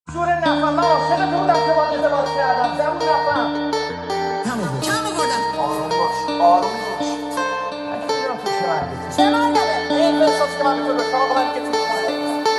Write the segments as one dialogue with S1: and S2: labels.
S1: شور نفهم من عاشق تو بودم که با ازدواج کردم زبون نفهم
S2: کم آوردم
S1: آروم باش آروم باش اگه میدونم تو چه مرگی
S2: چه مرگه؟
S1: این احساس که من به تو داشتم آقا من که تو کنه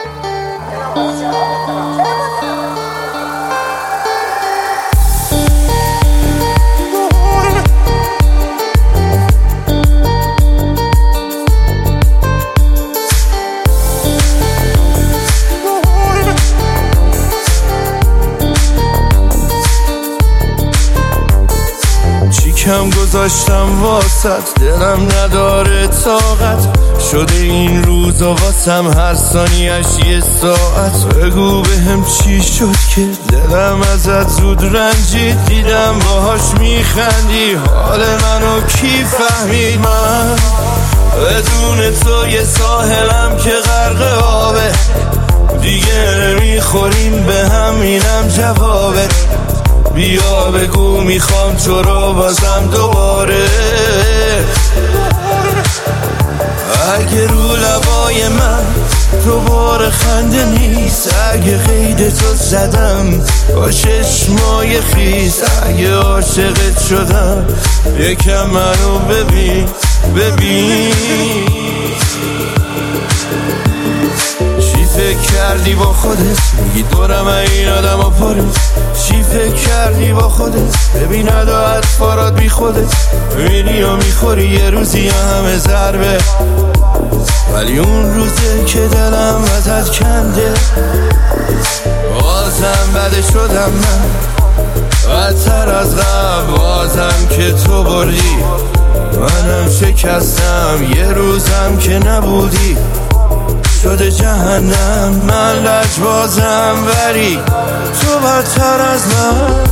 S3: کم گذاشتم واسط دلم نداره طاقت شده این روزا واسم هر ثانیه‌اش یه ساعت بگو بهم چی شد که دلم ازت زود رنجید دیدم باهاش میخندی حال منو کی فهمید من بدون تو یه ساحلم که غرق آبه دیگه نمیخوریم به هم اینم جوابه بیا بگو میخوام تو رو بازم دوباره اگه رو لبای من دوباره خنده نیست اگه قید تو زدم با چشمای خیس اگه عاشقت شدم یکم منو ببین چی فکر کردی با خودت میگی دورم این آدم ها پاره چی فکر کردی با خودت ببین ادا اطفارات بی خودت میری و میخوری یه روزی همه ضربه ولی اون روزه که دلم ازت کنده بازم بده شدم من بدتر از قبل بازم که تو بردی منم شکستم یه روزم که نبودی شده جهنم من لجبازم ولی تو بدتر از من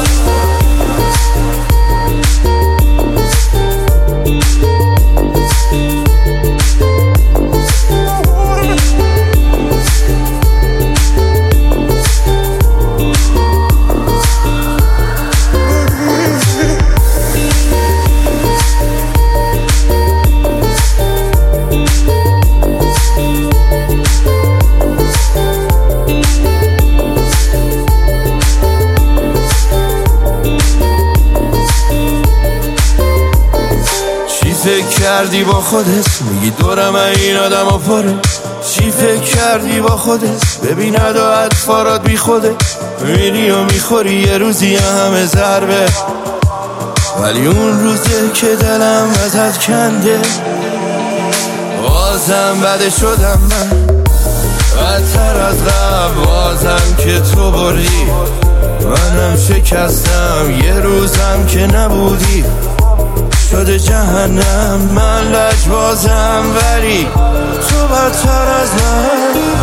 S3: فکر کردی با خودت میگی دورم این آدم ها پاره چی فکر کردی با خودت ببین ادا اطفارات بی خودت میری و میخوری یه روزی همه ضربه ولی اون روزه که دلم ازت کنده بازم بده شدم من بدتر از قبل بازم که تو بردی منم شکستم یه روزم که نبودی شده جهنم من لجبازم ولی تو بدتر از من